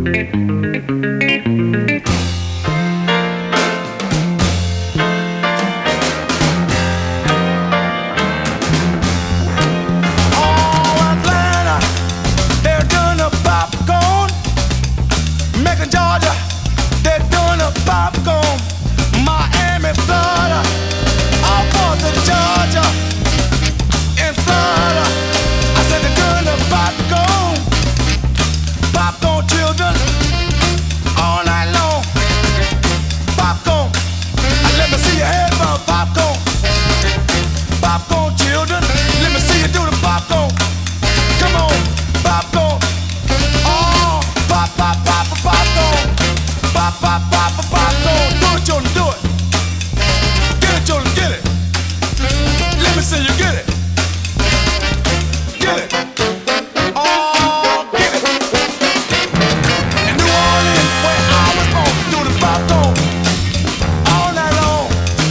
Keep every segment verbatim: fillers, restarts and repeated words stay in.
Georgia, they're doing a popcorn. Miami, Florida, all parts of Georgia and Florida. I said they're doing a popcorn. Popcorn children, all night long. Popcorn, let me see your head from popcorn. Popcorn children, let me see you do the popcorn. Come on, popcorn. Oh, pop, pop, pop, pop, popcorn. Pop, pop, pop, pop, popcorn. Do it, children, do it. Get it, children, get it. Let me see you get it. Get it. Oh, get it. In New Orleans, where I was born, do the popcorn all night long.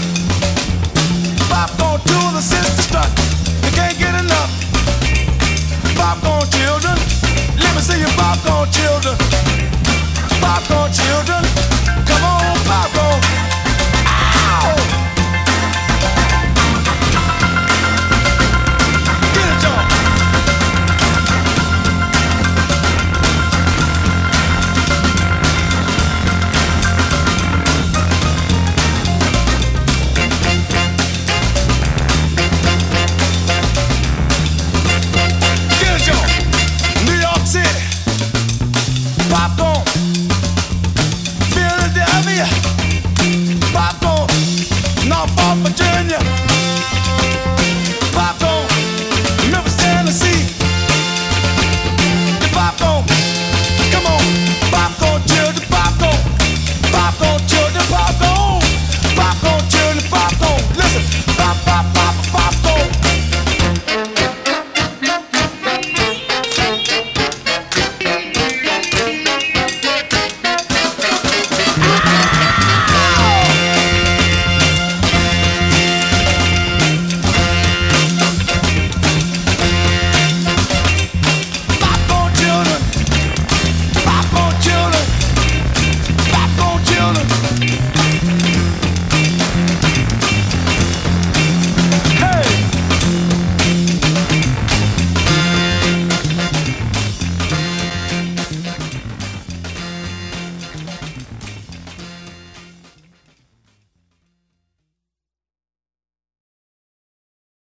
Popcorn to the sister strut. You can't get enough. Popcorn children. Let me see your popcorn children. Popcorn.